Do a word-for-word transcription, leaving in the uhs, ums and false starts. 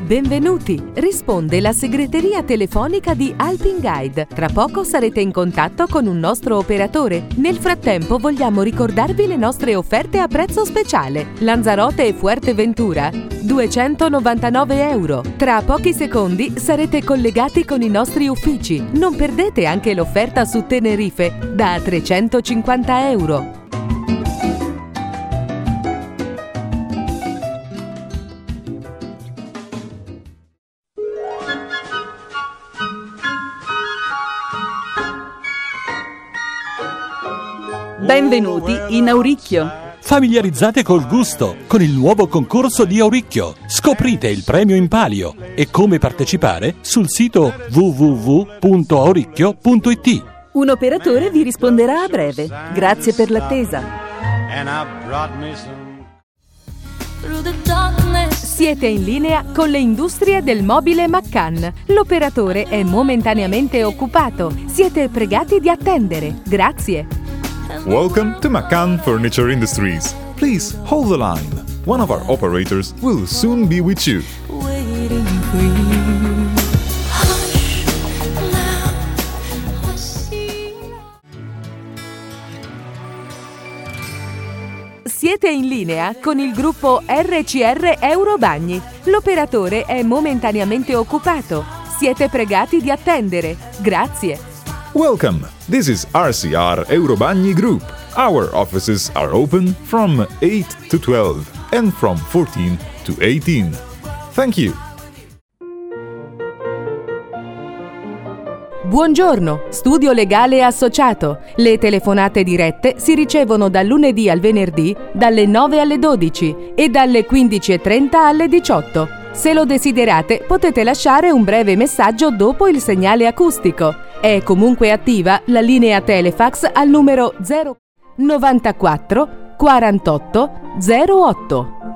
Benvenuti! Risponde la segreteria telefonica di Alpin Guide. Tra poco sarete in contatto con un nostro operatore. Nel frattempo vogliamo ricordarvi le nostre offerte a prezzo speciale. Lanzarote e Fuerteventura, duecentonovantanove euro. Tra pochi secondi sarete collegati con i nostri uffici. Non perdete anche l'offerta su Tenerife da trecentocinquanta euro. Benvenuti in Auricchio. Familiarizzate col gusto con il nuovo concorso di Auricchio. Scoprite il premio in palio e come partecipare sul sito w w w punto auricchio punto i t. Un operatore vi risponderà a breve. Grazie per l'attesa. Siete in linea con le industrie del mobile McCann. L'operatore è momentaneamente occupato. Siete pregati di attendere. Grazie. Welcome to McCann Furniture Industries. Please hold the line. One of our operators will soon be with you. Waiting for you. Hush, now, hush. Siete in linea con il gruppo R C R Eurobagni. L'operatore è momentaneamente occupato. Siete pregati di attendere. Grazie. Welcome. This is R C R Eurobagni Group. Our offices are open from eight to twelve and from fourteen to eighteen. Thank you. Buongiorno, Studio Legale Associato. Le telefonate dirette si ricevono dal lunedì al venerdì dalle nove alle dodici e dalle quindici e trenta alle diciotto. Se lo desiderate, potete lasciare un breve messaggio dopo il segnale acustico. È comunque attiva la linea Telefax al numero zero novantaquattro quarantotto zero otto.